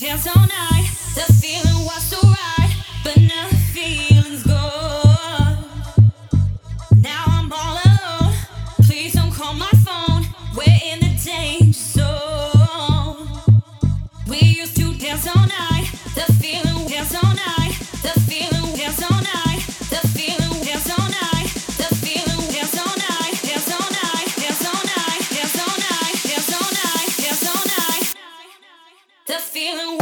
dance all night. The feeling was so right, but now the feeling's gone. Now I'm all alone. Please don't call my phone. We're in the danger zone. We used to dance all night. The feeling dance all night. The feeling dance all night. The feeling dance all night. The feeling dance all night. Dance all night. Dance all night. Dance all night. Dance all night. Dance all night. The feeling.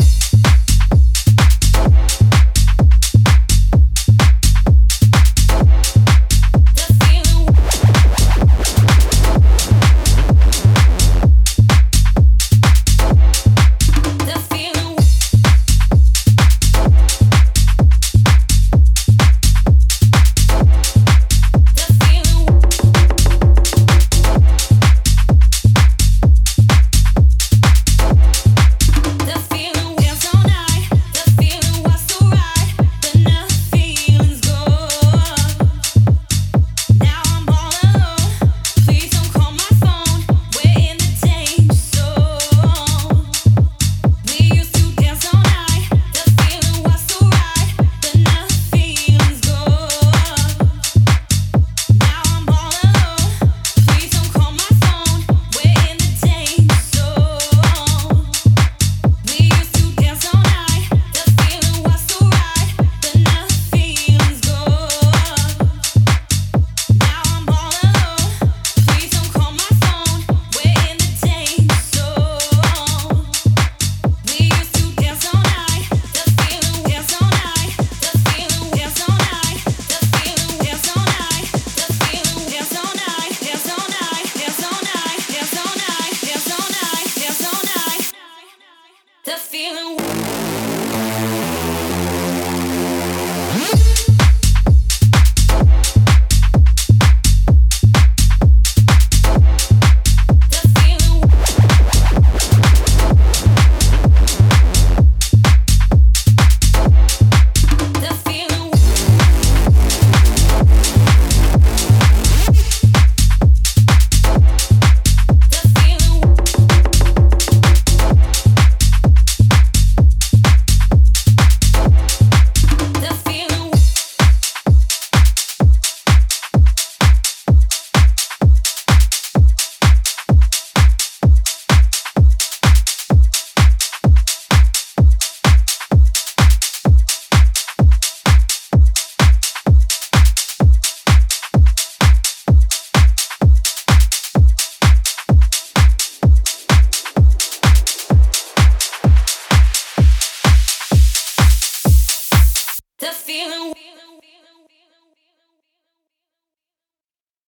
The feeling.